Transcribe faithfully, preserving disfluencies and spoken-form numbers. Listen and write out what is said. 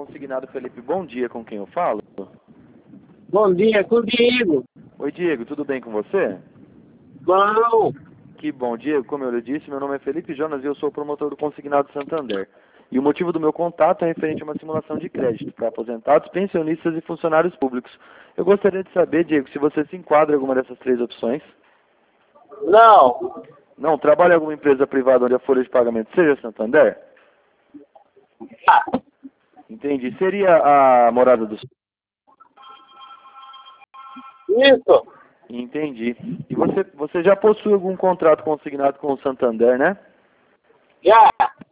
Consignado Felipe, bom dia, com quem eu falo? Bom dia, com o Diego. Oi, Diego, tudo bem com você? Bom. Que bom, Diego, como eu lhe disse, meu nome é Felipe Jonas e eu sou promotor do Consignado Santander. E o motivo do meu contato é referente a uma simulação de crédito para aposentados, pensionistas e funcionários públicos. Eu gostaria de saber, Diego, se você se enquadra em alguma dessas três opções. Não. Não, trabalha em alguma empresa privada onde a folha de pagamento seja Santander? Ah, Entendi. Seria a morada do... isso. Entendi. E você, você já possui algum contrato consignado com o Santander, né? Já.